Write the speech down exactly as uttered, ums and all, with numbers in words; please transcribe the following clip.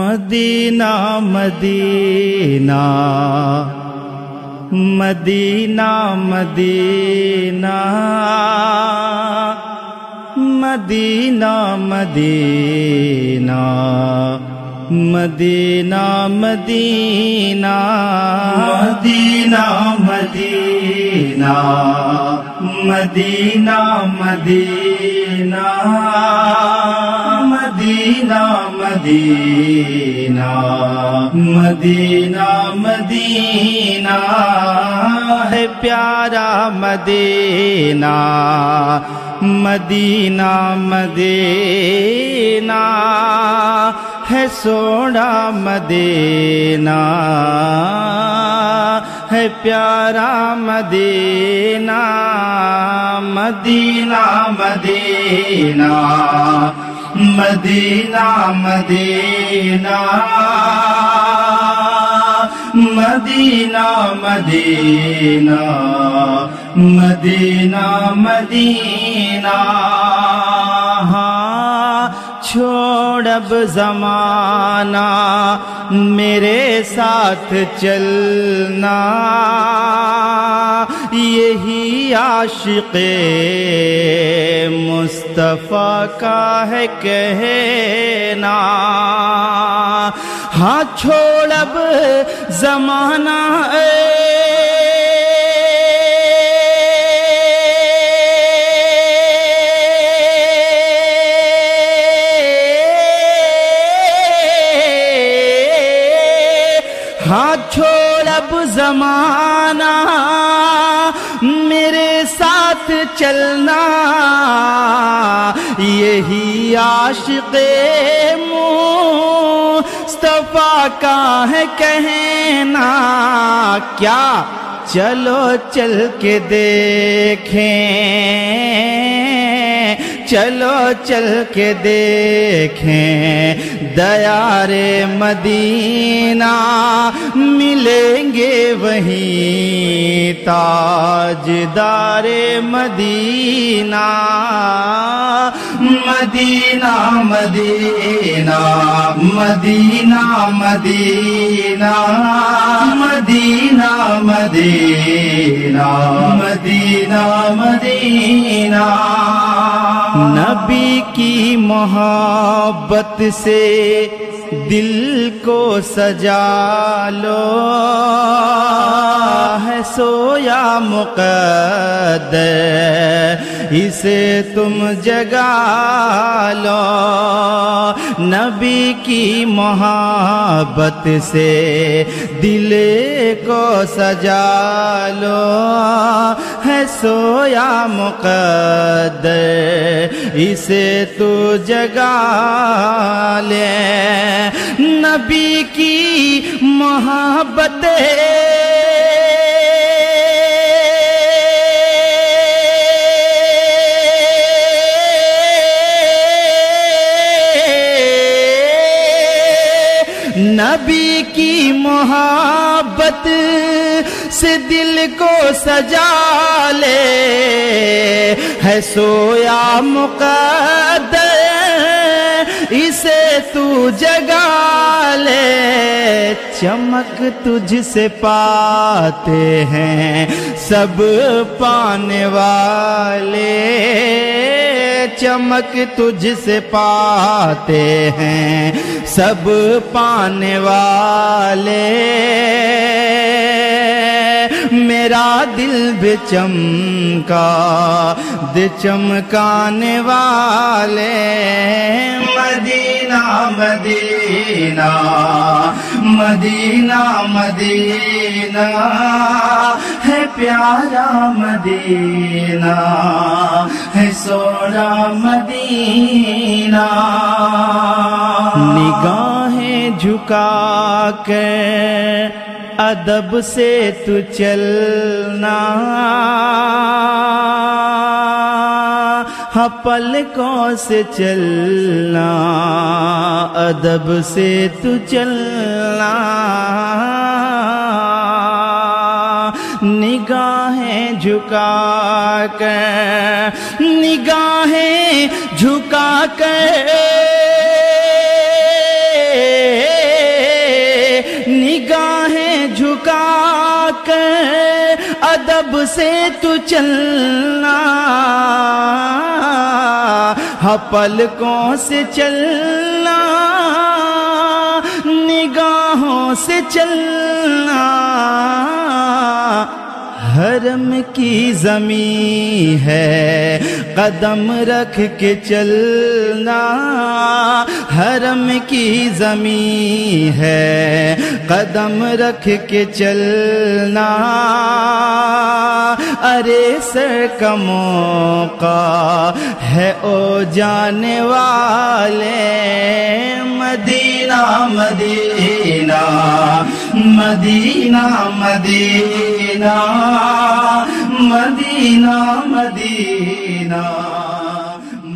مدینہ مدینہ مدینہ مدینہ مدینہ مدینہ مدینہ مدینہ مدینہ مدینہ مدینہ مدینہ مدینہ مدینہ مدینہ مدینہ ہے پیارا مدینہ مدینہ مدینہ ہے سونا مدینہ ہے پیارا مدینہ مدینہ مدینہ مدینہ مدینہ مدینہ مدینہ مدینہ مدینہ چھوڑ اب زمانہ میرے ساتھ چلنا یہی عاشق مصطفیٰ کا ہے کہنا ہاں چھوڑ اب زمانہ ہاں چھوڑ اب زمانہ میرے ساتھ چلنا یہی عاشق مصطفیٰ کا ہے کہنا کیا چلو چل کے دیکھیں چلو چل کے دیکھیں دیار مدینہ ملیں گے وہیں تاجدار مدینہ مدینہ مدینہ مدینہ مدینہ مدینہ مدینہ مدینہ مدینہ نبی کی محبت سے دل کو سجا لو ہے سویا مقدر اسے تم جگا لو نبی کی محبت سے دل کو سجا لو ہے سویا مقدر اسے تو جگا لے نبی کی محبت نبی کی محبت سے دل کو سجا لے ہے سویا مقدر اسے تو جگا لے چمک تجھ سے پاتے ہیں سب پانے والے چمک تجھ سے پاتے ہیں سب پانے والے میرا دل بھی چمکا دے چمکانے والے مدینہ مدینہ مدینہ مدینہ ہے پیارا مدینہ ہے سونا مدینہ نگاہیں جھکا کے ادب سے تو چلنا ہاں پلکوں سے چلنا ادب سے تو چلنا نگاہیں جھکا کر نگاہیں جھکا کر ادب سے تو چلنا، ہاں پلکوں سے چلنا، نگاہوں سے چلنا، حرم کی زمین ہے قدم رکھ کے چلنا، حرم کی زمین ہے قدم رکھ کے چلنا، ارے سر کا موقع ہے او جانے والے، مدینہ مدینہ مدینہ مدینہ مدینہ مدینہ